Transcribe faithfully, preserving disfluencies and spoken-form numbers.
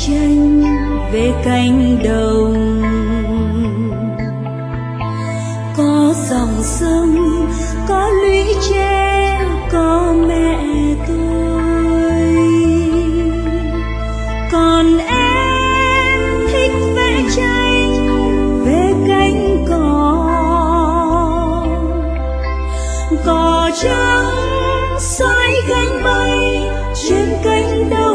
tranh về cánh đồng. Có dòng sông, có lũy tre, có mẹ tôi. Còn em thích vẽ tranh về cánh cỏ, cỏ trắng xoay cánh bay trên cánh đồng.